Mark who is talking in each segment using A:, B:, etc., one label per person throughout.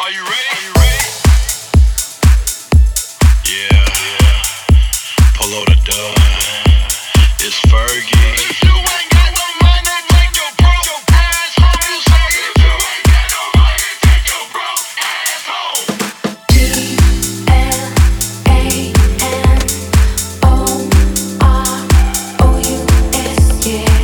A: Are you ready? Yeah. Pull out a dub. It's Fergie. If you ain't got no money, take your broke ass home. You say if you ain't got no money, take your broke ass home.
B: GLAMOROUS, yeah.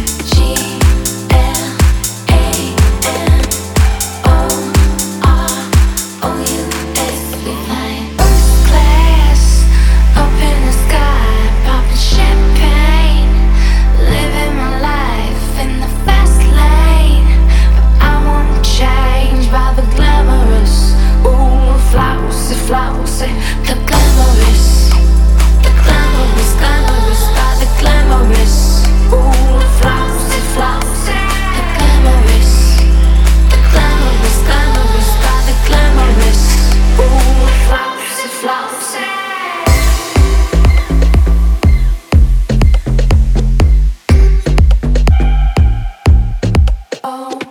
B: Flouse, the glamorous, glamorous by the glamorous. Ooh, flouse, the glamorous, glamorous by the glamorous. Ooh, flouse. Oh.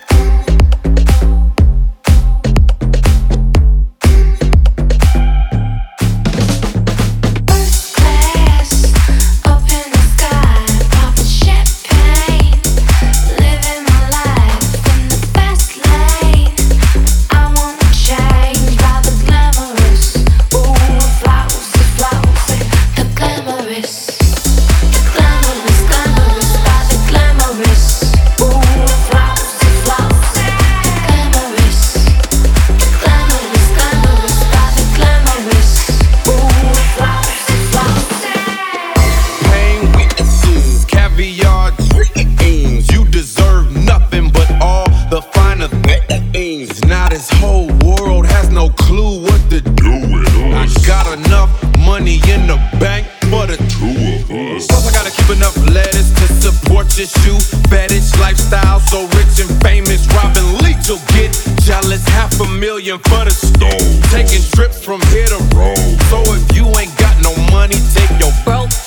C: Now this whole world has no clue what to do with us. I got enough money in the bank for the two of us. Plus I gotta keep enough lettuce to support your shoe fetish lifestyle. So rich and famous, Robin Leach will get jealous. $500,000 for the stove, taking trips from here to Rome. So if you ain't got no money, take your broke